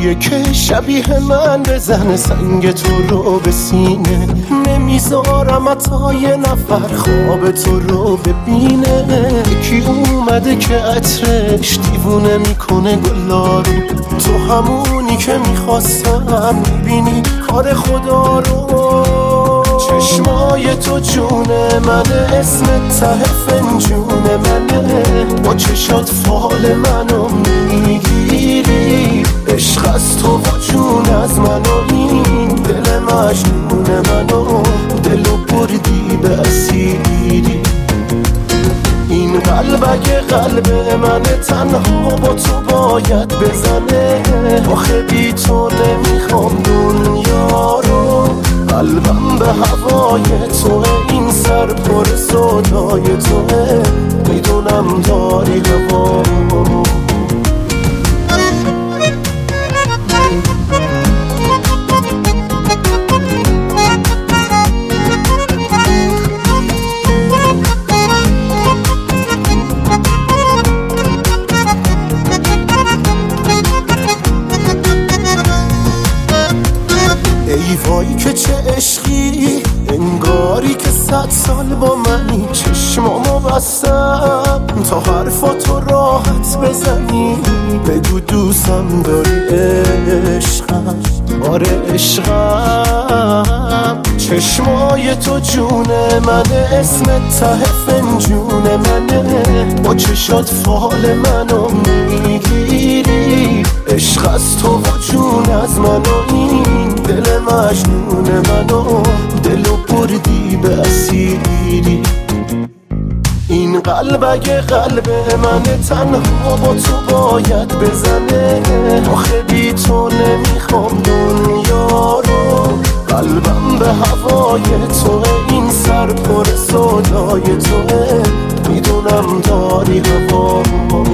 کیه که شبیه من بزنه سنگ تو رو به سینه؟ نمیذارم حتی یه نفر خواب تو رو ببینه. یکی اومده که عطرش دیوونه میکنه گلا رو، تو همونی که میخواستم میبینی کار خدا رو. چشمای تو جونه منه، اسم ته فنجون منه، با چشات فال منو میگیری. عشق از تو و جون از منو، این دل مجنون منو، دلو بردی به اسیری. این قلب اگه قلب منه تنها با تو باید بزنه. آخه بی تو نمیخوام دنیا رو، قلبم به هوای توه، این سر پر صدای توه، میدونم داری هوا. ای وای که چه عشقی، انگاری که 100 سال با منی. چشمامو بستم تا حرفاتو راحت بزنی. بگو دوستم داری عشقم، آره عشقم. چشمای تو جونه منه، اسم ته فنجون منه، با چشات فال منو میگیری. عشق از تو و جون از منو، این دل مجنون منو، دلو بردی به اسیری. این قلب اگه قلب منه تنها با تو باید بزنه. آخه بی تو نمیخوام دنیا رو، قلبم به هوای توه، این سر پر صدای توه، میدونم داری هوا.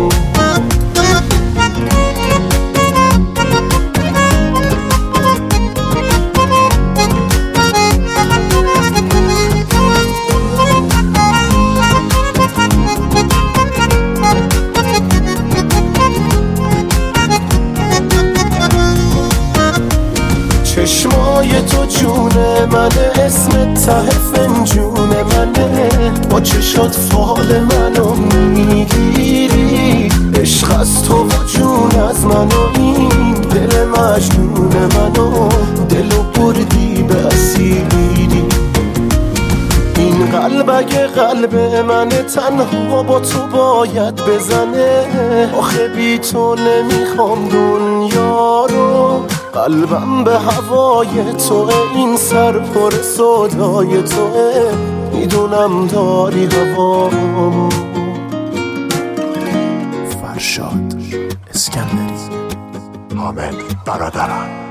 چشمای تو جونه منه، اسم ته فنجون منه، با چشات فال منو میگیری. عشق از تو و جون از منو، این دل مجنون منو، دلو بردی به اسیری. این قلب اگه قلب منه تنها با تو باید بزنه. آخه بی تو نمیخوام دنیا رو، قلبم به هوای توه، این سر پر صدای توه، میدونم داری هوا. فرشاد اسکندری، حامد برادران.